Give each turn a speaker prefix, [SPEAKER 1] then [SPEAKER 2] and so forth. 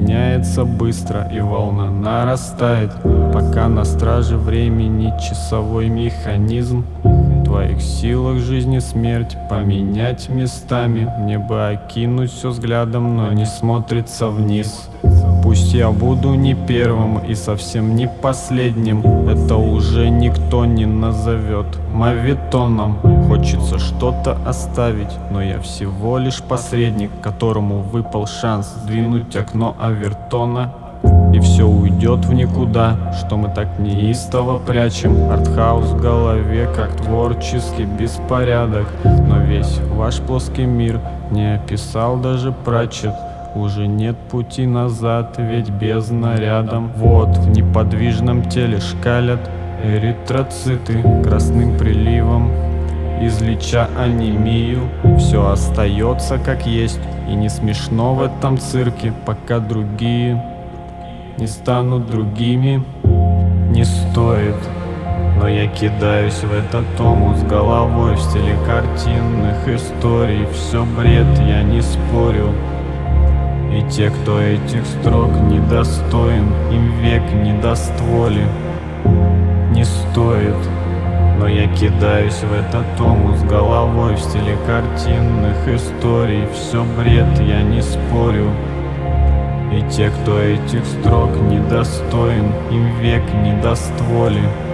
[SPEAKER 1] меняется быстро, и волна нарастает, пока на страже времени часовой механизм. В твоих силах жизнь и смерть поменять местами. Мне бы окинуть все взглядом, но не смотрится вниз. Пусть я буду не первым и совсем не последним, это уже никто не назовет моветоном. Хочется что-то оставить, но я всего лишь посредник, которому выпал шанс сдвинуть окно Авертона. И все уйдет в никуда, что мы так неистово прячем. Артхаус в голове, как творческий беспорядок. Но весь ваш плоский мир не описал даже Пратчетт. Уже нет пути назад, ведь бездна рядом. Вот в неподвижном теле шкалят эритроциты красным приливом, излеча анемию. Все остается как есть, и не смешно в этом цирке, пока другие не станут другими. Не стоит, но я кидаюсь в этот томус головой в стиле картинных историй. Все бред, я не спорю. И те, кто этих строк недостоин, им век не даст воли. Не стоит, но я кидаюсь в этот томус головой в стиле картинных историй. Все бред, я не спорю. И те, кто этих строк недостоин, им век не даст воли.